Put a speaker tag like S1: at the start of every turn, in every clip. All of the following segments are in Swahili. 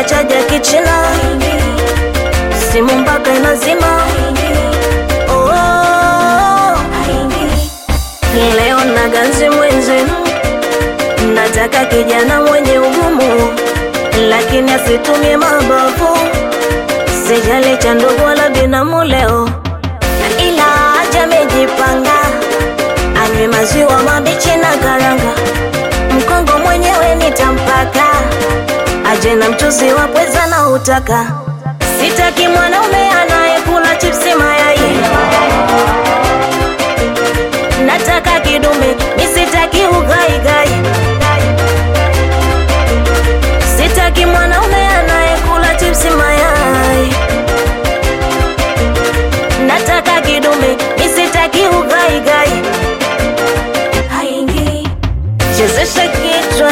S1: chaja kichina, simu mpaka inazima. Leo na ganzi mwenzenu, nataka kijana mwenye ugumu, lakini asitumie mabavu. Sijali cha ndugu wala binamu leo, ila aje amejipanga, anywe maziwa mabichi na karanga. Mkongo mwenyewe nitampaka, aje na mchuzi wa pweza na utaka. Sitaki mwanaume anayekula chipsi mayai, nataka kidume, nisitaki ugai. Sitaki mwanaume anayekula chipsi mayai, nataka kidume, nisitaki ugai. Haingi chezesha kichwa,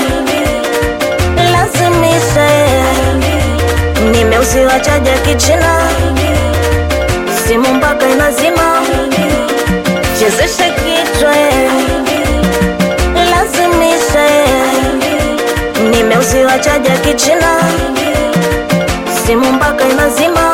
S1: lazimisha. Nimeuziwa chaja kichina, simu mpaka inazima. Chezesha kichwa, lazimisha. Nimeuziwa chaja kichina, simu mpaka inazima.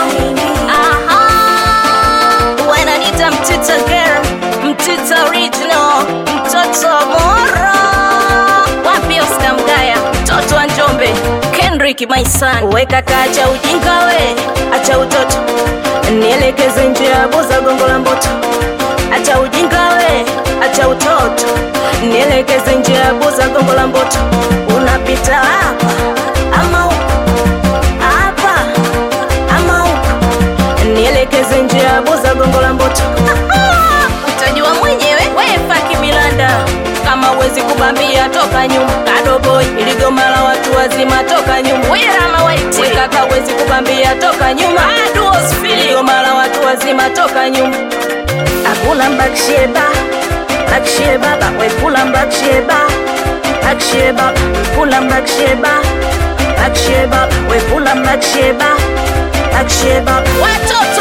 S1: Wananiita mtita girl, mtita original, mtoto moro. Wapi Oscar Mgaya, mtoto wa Njombe, Kendrick my son. Weka kacha ujinga we, acha utoto, nielekeze njia buza gongo la mboto. Acha ujinga we, acha utoto, nielekeze njia buza gongo la mboto. Unapita hapa ama huko, hapa ama huko, nielekeze njia buza gongo la mboto. Utajua mwenyewe, wewe faki milanda. Kama uwezi kubambia toka nyuma, Kado boy iligoma la watu wazima toka nyuma. Wewe Rama White, wewe kaka uwezi kubambia toka nyuma, Ados Philly iligoma la watu wazima toka nyuma. Akula mbaksheba, baksheba, we kula mbaksheba, baksheba, kula mbaksheba, baksheba, we kula mbaksheba, baksheba. Watoto